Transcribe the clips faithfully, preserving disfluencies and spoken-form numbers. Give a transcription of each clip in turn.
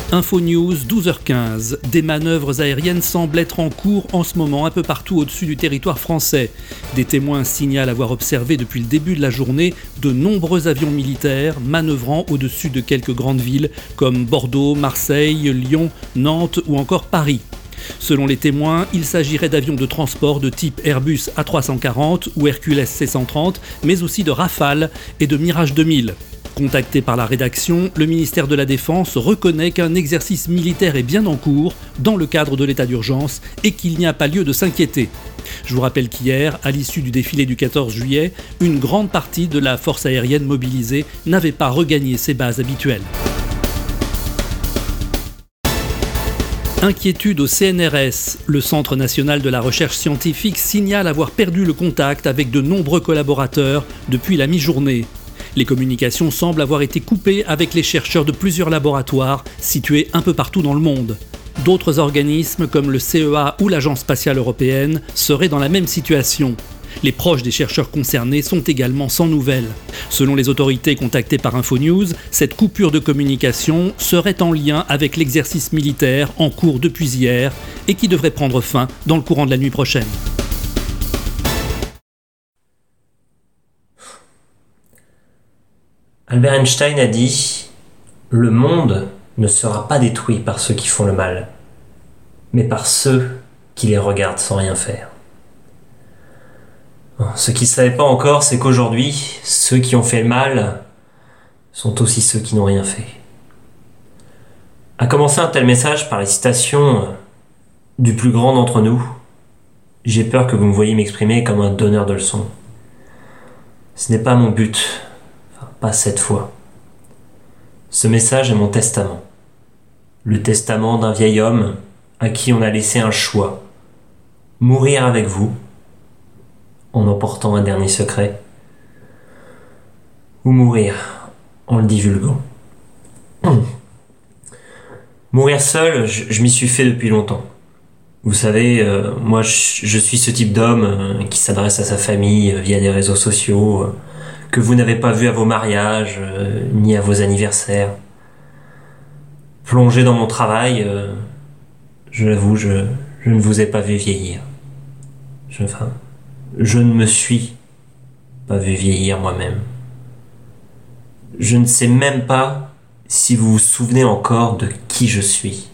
Info News, douze heures quinze. Des manœuvres aériennes semblent être en cours en ce moment un peu partout au-dessus du territoire français. Des témoins signalent avoir observé depuis le début de la journée de nombreux avions militaires manœuvrant au-dessus de quelques grandes villes comme Bordeaux, Marseille, Lyon, Nantes ou encore Paris. Selon les témoins, il s'agirait d'avions de transport de type Airbus A trois cent quarante ou Hercules C cent trente, mais aussi de Rafale et de Mirage deux mille. Contacté par la rédaction, le ministère de la Défense reconnaît qu'un exercice militaire est bien en cours dans le cadre de l'état d'urgence et qu'il n'y a pas lieu de s'inquiéter. Je vous rappelle qu'hier, à l'issue du défilé du quatorze juillet, une grande partie de la force aérienne mobilisée n'avait pas regagné ses bases habituelles. Inquiétude au C N R S. Le Centre national de la recherche scientifique signale avoir perdu le contact avec de nombreux collaborateurs depuis la mi-journée. Les communications semblent avoir été coupées avec les chercheurs de plusieurs laboratoires situés un peu partout dans le monde. D'autres organismes comme le C E A ou l'Agence spatiale européenne seraient dans la même situation. Les proches des chercheurs concernés sont également sans nouvelles. Selon les autorités contactées par InfoNews, cette coupure de communication serait en lien avec l'exercice militaire en cours depuis hier et qui devrait prendre fin dans le courant de la nuit prochaine. Albert Einstein a dit « Le monde ne sera pas détruit par ceux qui font le mal, mais par ceux qui les regardent sans rien faire. » Ce qu'il ne savait pas encore, c'est qu'aujourd'hui, ceux qui ont fait le mal sont aussi ceux qui n'ont rien fait. À commencer un tel message par les citations du plus grand d'entre nous, j'ai peur que vous me voyiez m'exprimer comme un donneur de leçons. Ce n'est pas mon but. Pas cette fois. Ce message est mon testament. Le testament d'un vieil homme à qui on a laissé un choix. Mourir avec vous, en emportant un dernier secret, ou mourir en le divulguant. Mourir seul, je, je m'y suis fait depuis longtemps. Vous savez, euh, moi je, je suis ce type d'homme euh, qui s'adresse à sa famille euh, via des réseaux sociaux, euh, que vous n'avez pas vu à vos mariages, euh, ni à vos anniversaires. Plongé dans mon travail, euh, je l'avoue, je, je ne vous ai pas vu vieillir. Je, enfin, je ne me suis pas vu vieillir moi-même. Je ne sais même pas si vous vous souvenez encore de qui je suis.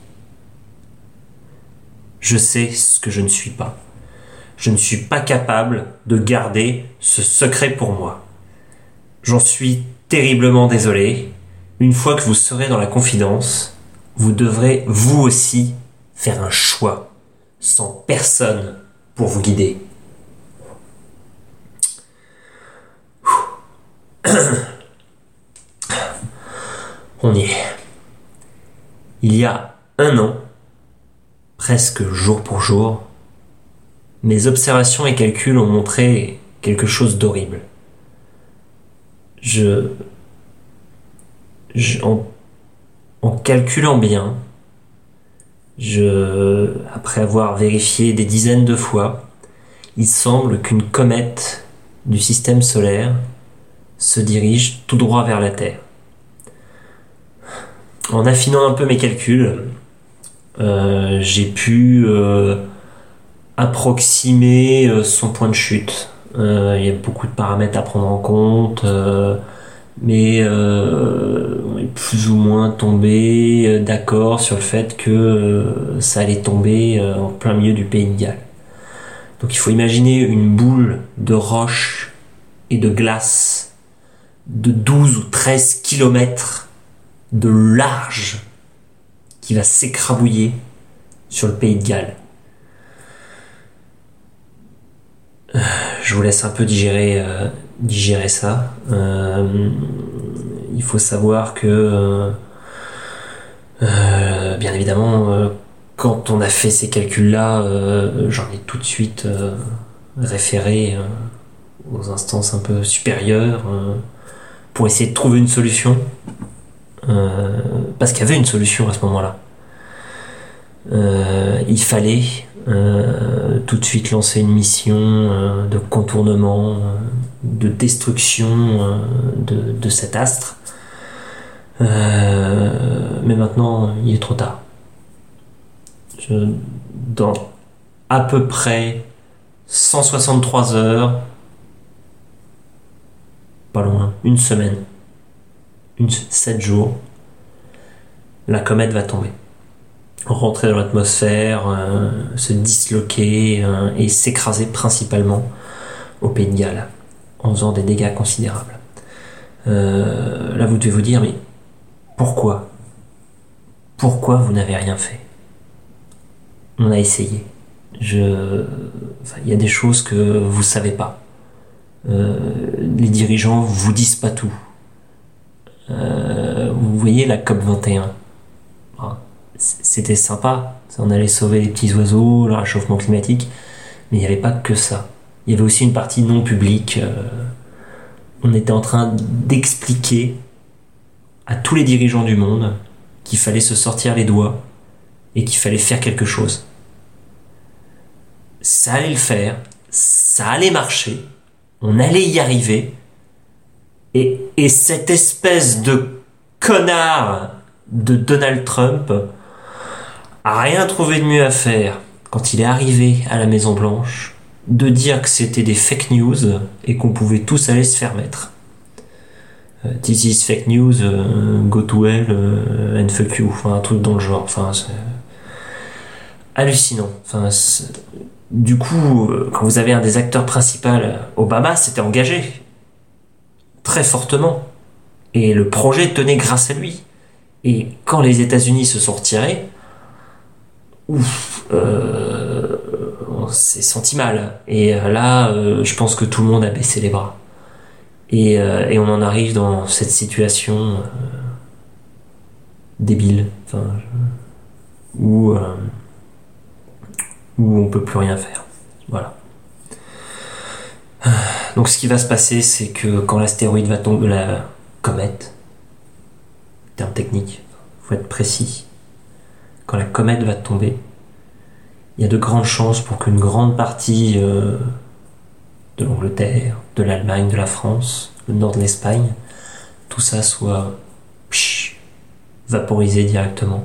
Je sais ce que je ne suis pas. Je ne suis pas capable de garder ce secret pour moi. J'en suis terriblement désolé. Une fois que vous serez dans la confidence, vous devrez vous aussi faire un choix, sans personne pour vous guider. On y est. Il y a un an, presque jour pour jour, mes observations et calculs ont montré quelque chose d'horrible. Je, je en, en calculant bien, je, après avoir vérifié des dizaines de fois, il semble qu'une comète du système solaire se dirige tout droit vers la Terre. En affinant un peu mes calculs, euh, j'ai pu euh, approximer euh, son point de chute. Euh, il y a beaucoup de paramètres à prendre en compte, euh, mais euh, on est plus ou moins tombé euh, d'accord sur le fait que euh, ça allait tomber euh, en plein milieu du Pays de Galles. Donc il faut imaginer une boule de roche et de glace de douze ou treize kilomètres de large qui va s'écrabouiller sur le Pays de Galles. Je vous laisse un peu digérer, euh, digérer ça. Euh, il faut savoir que, euh, euh, bien évidemment, euh, quand on a fait ces calculs-là, euh, j'en ai tout de suite euh, référé euh, aux instances un peu supérieures euh, pour essayer de trouver une solution. Euh, parce qu'il y avait une solution à ce moment-là. Euh, il fallait Euh, tout de suite lancer une mission euh, de contournement, euh, de destruction euh, de, de cet astre. Euh, mais maintenant, il est trop tard. Je, dans à peu près cent soixante-trois heures, pas loin, une semaine, une, sept jours, la comète va tomber. Rentrer dans l'atmosphère, euh, se disloquer euh, et s'écraser principalement au Pays de Galles, en faisant des dégâts considérables. Euh, là, vous devez vous dire, mais pourquoi Pourquoi vous n'avez rien fait? On a essayé. Je... Enfin, il y a des choses que vous savez pas. Euh, les dirigeants vous disent pas tout. Euh, vous voyez la COP vingt et un. C'était sympa. On allait sauver les petits oiseaux, le réchauffement climatique. Mais il n'y avait pas que ça. Il y avait aussi une partie non publique. Euh, on était en train d'expliquer à tous les dirigeants du monde qu'il fallait se sortir les doigts et qu'il fallait faire quelque chose. Ça allait le faire, ça allait marcher, on allait y arriver, et, et cette espèce de connard de Donald Trump a rien trouvé de mieux à faire quand il est arrivé à la Maison Blanche de dire que c'était des fake news et qu'on pouvait tous aller se faire mettre. Uh, this is fake news, uh, go to hell uh, and fuck you, enfin un truc dans le genre, enfin c'est hallucinant. Enfin, c'est... Du coup, quand vous avez un des acteurs principaux, Obama s'était engagé très fortement et le projet tenait grâce à lui. Et quand les États-Unis se sont retirés, ouf, euh, on s'est senti mal. Et là, euh, je pense que tout le monde a baissé les bras. Et, euh, et on en arrive dans cette situation euh, débile, enfin, où, euh, où on peut plus rien faire. Voilà. Donc ce qui va se passer, c'est que quand l'astéroïde va tomber, la comète, terme technique, faut être précis, quand la comète va tomber, il y a de grandes chances pour qu'une grande partie euh, de l'Angleterre, de l'Allemagne, de la France, le nord de l'Espagne, tout ça soit psh, vaporisé directement.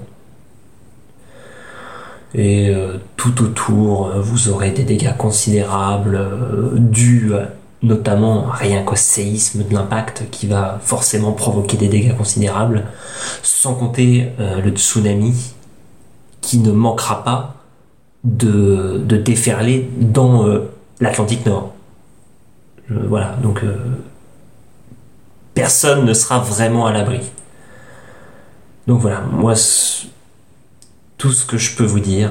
Et euh, tout autour, vous aurez des dégâts considérables euh, dus euh, notamment rien qu'au séisme de l'impact qui va forcément provoquer des dégâts considérables, sans compter euh, le tsunami qui ne manquera pas de, de déferler dans euh, l'Atlantique Nord. Je, voilà, donc euh, personne ne sera vraiment à l'abri. Donc voilà, moi tout ce que je peux vous dire,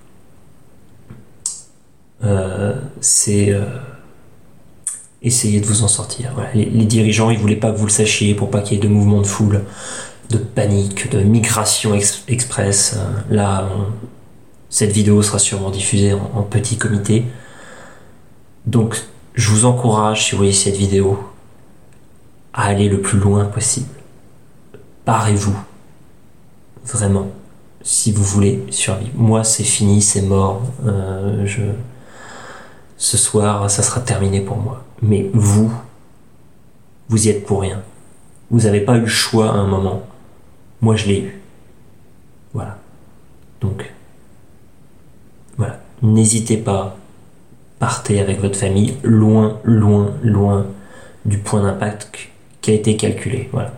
euh, c'est euh, essayer de vous en sortir. Voilà. Les, les dirigeants, ils voulaient pas que vous le sachiez pour pas qu'il y ait de mouvements de foule, de panique, de migration ex- express. Là, on, cette vidéo sera sûrement diffusée en, en petit comité. Donc, je vous encourage, si vous voyez cette vidéo, à aller le plus loin possible. Parez-vous. Vraiment. Si vous voulez survivre. Moi, c'est fini, c'est mort. Euh, je... Ce soir, ça sera terminé pour moi. Mais vous, vous y êtes pour rien. Vous n'avez pas eu le choix à un moment. Moi, je l'ai eu. Voilà. Donc, voilà. N'hésitez pas. Partez avec votre famille loin, loin, loin du point d'impact qui a été calculé. Voilà.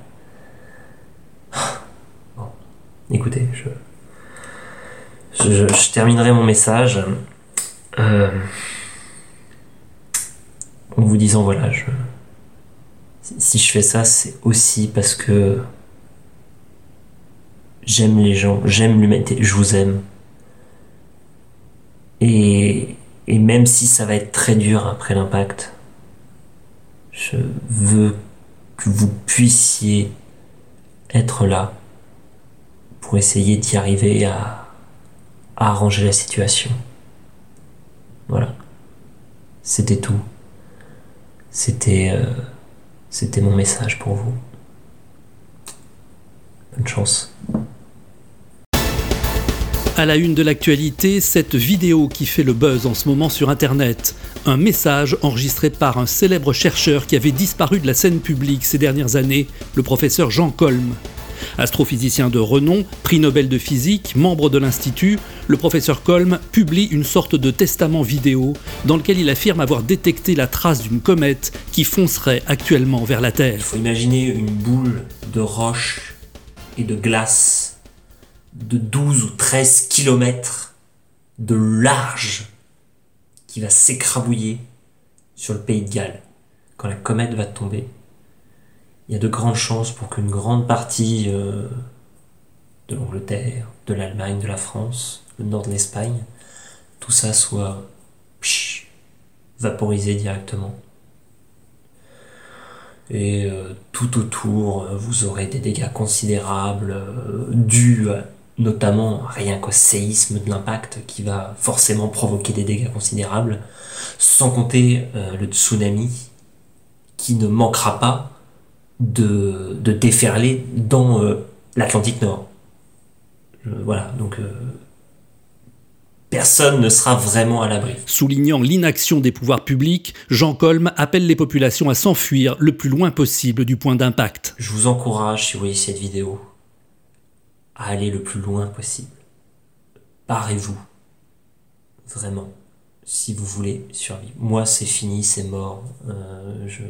Bon. Écoutez, je... Je, je, je terminerai mon message euh, en vous disant voilà, je, si je fais ça, c'est aussi parce que j'aime les gens, j'aime l'humanité, je vous aime. Et, et même si ça va être très dur après l'impact, je veux que vous puissiez être là pour essayer d'y arriver à à arranger la situation. Voilà. C'était tout. C'était, euh, c'était mon message pour vous. Bonne chance. À la une de l'actualité, cette vidéo qui fait le buzz en ce moment sur Internet. Un message enregistré par un célèbre chercheur qui avait disparu de la scène publique ces dernières années, le professeur Jean Colme. Astrophysicien de renom, prix Nobel de physique, membre de l'Institut, le professeur Kolm publie une sorte de testament vidéo dans lequel il affirme avoir détecté la trace d'une comète qui foncerait actuellement vers la Terre. Il faut imaginer une boule de roche et de glace de douze ou treize kilomètres de large qui va s'écrabouiller sur le pays de Galles. Quand la comète va tomber, il y a de grandes chances pour qu'une grande partie euh, de l'Angleterre, de l'Allemagne, de la France, le nord de l'Espagne, tout ça soit psh, vaporisé directement. Et euh, tout autour, euh, vous aurez des dégâts considérables euh, dus euh, notamment rien qu'au séisme de l'impact qui va forcément provoquer des dégâts considérables, sans compter euh, le tsunami qui ne manquera pas de, de déferler dans euh, l'Atlantique Nord. Euh, voilà, donc euh, personne ne sera vraiment à l'abri. Soulignant l'inaction des pouvoirs publics, Jean Kolm appelle les populations à s'enfuir le plus loin possible du point d'impact. Je vous encourage, si vous voyez cette vidéo, à aller le plus loin possible. Barrez-vous. Vraiment. Si vous voulez survivre. Moi, c'est fini, c'est mort. Euh, je...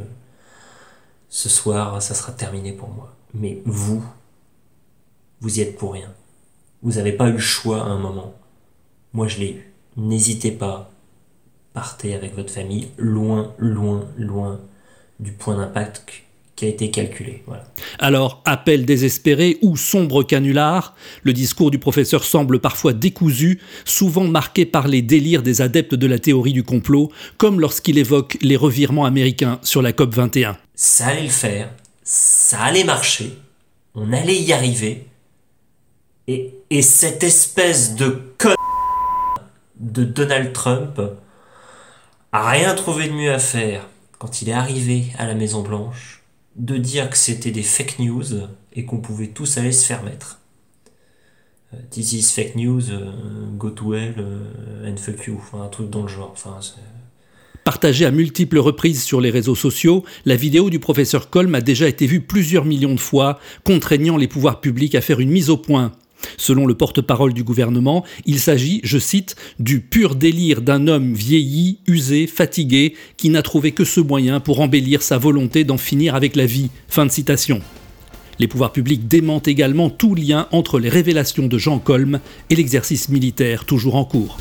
Ce soir, ça sera terminé pour moi. Mais vous, vous y êtes pour rien. Vous n'avez pas eu le choix à un moment. Moi, je l'ai eu. N'hésitez pas. Partez avec votre famille loin, loin, loin du point d'impact qui a été calculé. Voilà. Alors, appel désespéré ou sombre canular, le discours du professeur semble parfois décousu, souvent marqué par les délires des adeptes de la théorie du complot, comme lorsqu'il évoque les revirements américains sur la COP vingt et un. Ça allait le faire, ça allait marcher, on allait y arriver, et, et cette espèce de con de Donald Trump a rien trouvé de mieux à faire quand il est arrivé à la Maison Blanche de dire que c'était des fake news et qu'on pouvait tous aller se faire mettre. Uh, this is fake news, uh, go to hell uh, and fuck you, enfin un truc dans le genre. Enfin, c'est... Partagée à multiples reprises sur les réseaux sociaux, la vidéo du professeur Kolm a déjà été vue plusieurs millions de fois, contraignant les pouvoirs publics à faire une mise au point. Selon le porte-parole du gouvernement, il s'agit, je cite, du pur délire d'un homme vieilli, usé, fatigué, qui n'a trouvé que ce moyen pour embellir sa volonté d'en finir avec la vie. Fin de citation. Les pouvoirs publics démentent également tout lien entre les révélations de Jean Kolm et l'exercice militaire toujours en cours.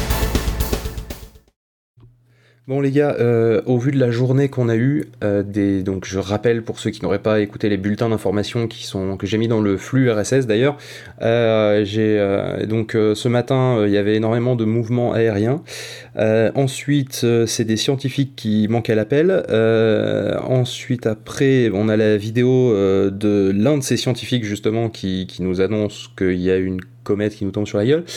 Bon les gars, euh, au vu de la journée qu'on a eue, euh, des, donc je rappelle pour ceux qui n'auraient pas écouté les bulletins d'information qui sont que j'ai mis dans le flux R S S d'ailleurs, euh, j'ai euh, donc euh, ce matin il euh, y avait énormément de mouvements aériens. Euh, ensuite euh, c'est des scientifiques qui manquent à l'appel. Euh, ensuite après on a la vidéo euh, de l'un de ces scientifiques justement qui, qui nous annonce qu'il y a une comète qui nous tombe sur la gueule.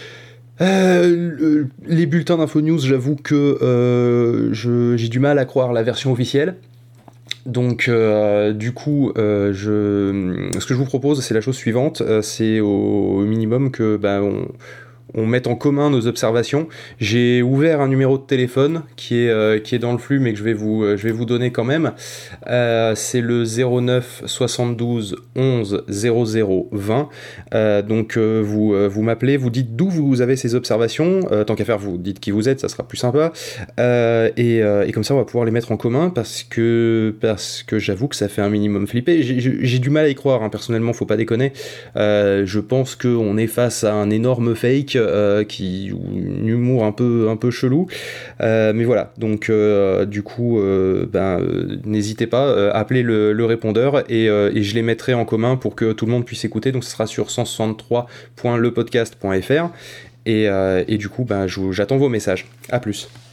Euh, les bulletins d'info news, j'avoue que euh, je, j'ai du mal à croire la version officielle. Donc euh, du coup, euh, je, ce que je vous propose, c'est la chose suivante, euh, c'est au minimum que bah, on, on mette en commun nos observations. J'ai ouvert un numéro de téléphone qui est, euh, qui est dans le flux, mais que je vais vous, je vais vous donner quand même. Euh, c'est le zéro neuf soixante-douze onze zéro zéro vingt. Euh, donc euh, vous, euh, vous m'appelez, vous dites d'où vous avez ces observations. Euh, tant qu'à faire, vous dites qui vous êtes, ça sera plus sympa. Euh, et, euh, et comme ça, on va pouvoir les mettre en commun parce que, parce que j'avoue que ça fait un minimum flipper. J'ai, j'ai, j'ai du mal à y croire, hein, personnellement, faut pas déconner. Euh, je pense qu'on est face à un énorme fake. Euh, qui ou un humour un peu un peu chelou, euh, mais voilà. Donc euh, du coup, euh, ben euh, n'hésitez pas, euh, appelez le, le répondeur et, euh, et je les mettrai en commun pour que tout le monde puisse écouter. Donc ce sera sur cent soixante-trois point le podcast point f r et, euh, et du coup, ben je, j'attends vos messages. À plus.